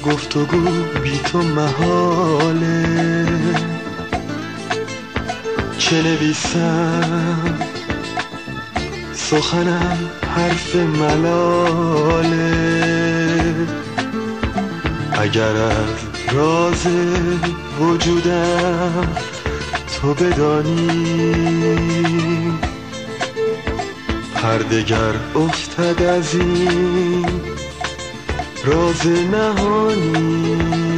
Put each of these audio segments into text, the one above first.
گفتگو بی تو محاله، چه نویسم سخنم حرف ملاله. اگر از راز وجودم تو بدانی، پرده‌گر افتد از این راز نهانی.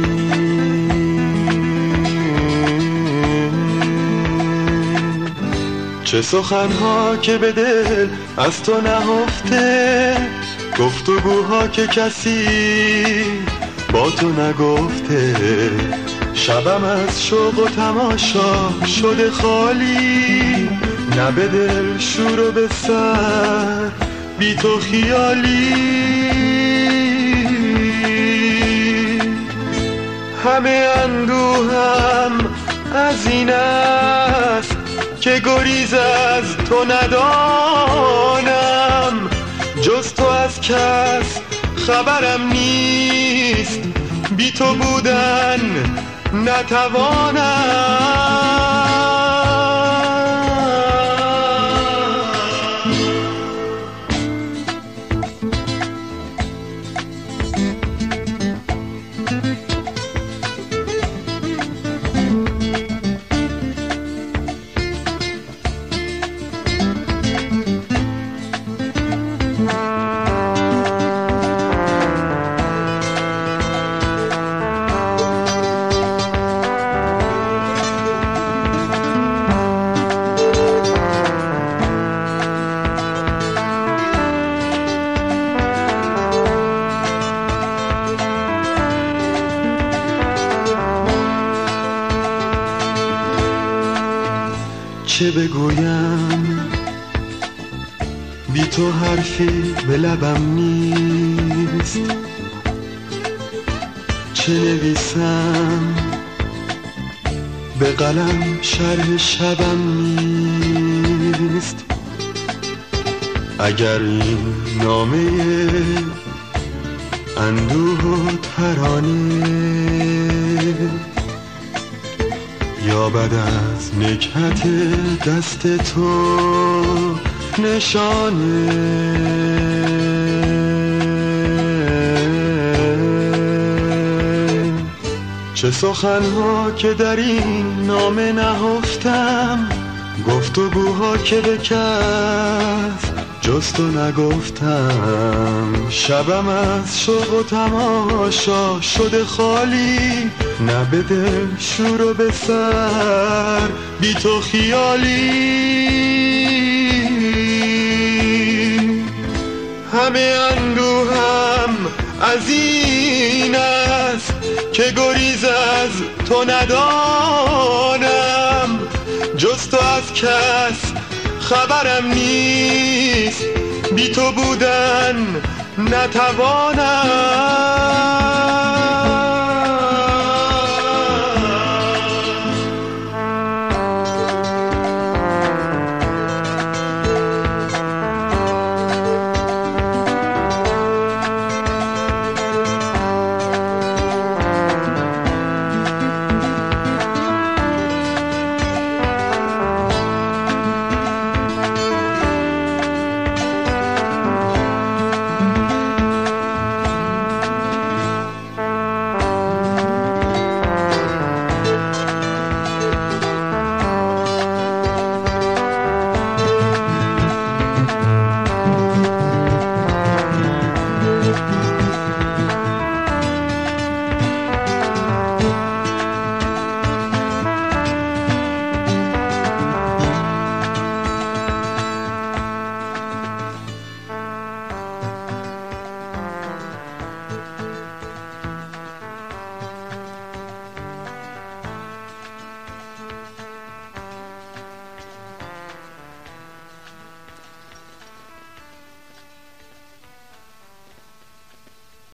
چه سخنها که به دل از تو نهفته، گفتگوها که کسی با تو نگفته. شبم از شوق و تماشا شده خالی، نه به دل شور و به سر بی تو خیالی. همه اندوهم از این است که گریز از تو ندانم، جز تو از کس خبرم نیست، بی تو بودن نتوانم. چه بگویم بی تو حرفی به لبم نیست، چه نویسم به قلم شرح شبم نیست. اگر این نامه اندوه و ترانه یابد از نکهت دست تو نشانه، چه سخنها که در این نامه نهفتم، گفتگوها که به کس جز تو نگفتم. شبم از شوق و تماشا شده خالی، نه به دل شور و به سر بی تو خیالی. همه اندوهم از این است که گریز از تو ندانم، جز تو از کس خبرم نیست، بی تو بودن نتوانم.